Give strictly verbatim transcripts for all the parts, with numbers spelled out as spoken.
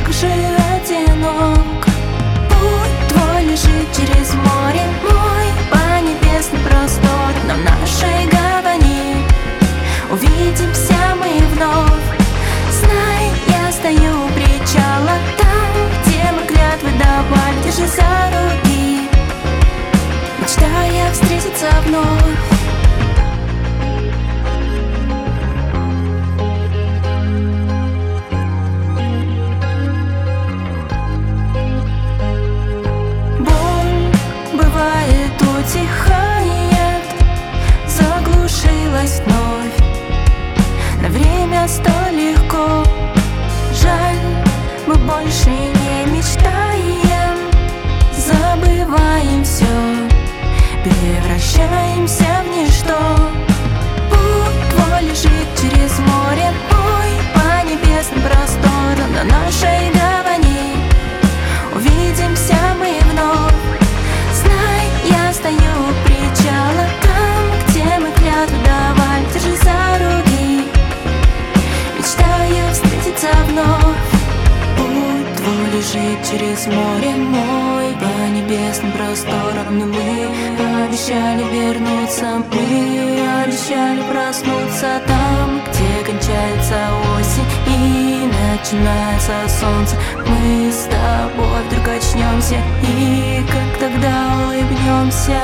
так же одинок. Путь твой лежит через море, мой по небесным просторам. Но в нашей гавани увидимся мы вновь. Знай, я стою у причала, там, где мы клятвы давали. Держи за руки, мечтая встретиться вновь. Утихает, заглушилась вновь. На время столь легко. Жаль, мы больше не мечтаем. Забываем все, превращаемся в ничто. Путь твой лежит через море, мой по небесным просторам. На нашей гавани увидимся мы вновь. Я стою у причала, там, где мы клятвы давали. Держи за руки, мечтаю встретиться вновь. Путь твой лежит через море, мой по небесным просторам. Но мы обещали вернуться, мы обещали проснуться там, где кончается осень и начинается солнце. Мы с тобой вдруг очнемся и как тогда улыбнемся.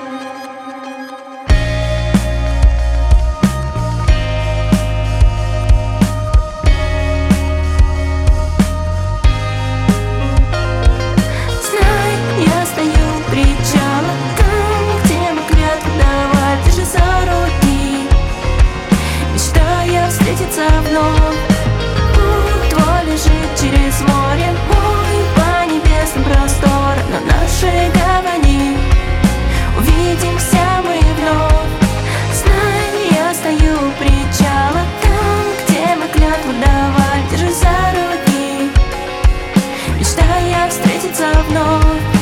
Знай, я стою у причала, там, где мы клятвы давали. Держи за руки, мечтая встретиться вновь. Путь твой лежит через море, мой по небесным просторам. На нашей гавани увидимся мы вновь. Знай, я стою у причала, там, где мы клятву давали. Держи за руки, мечтая встретиться вновь.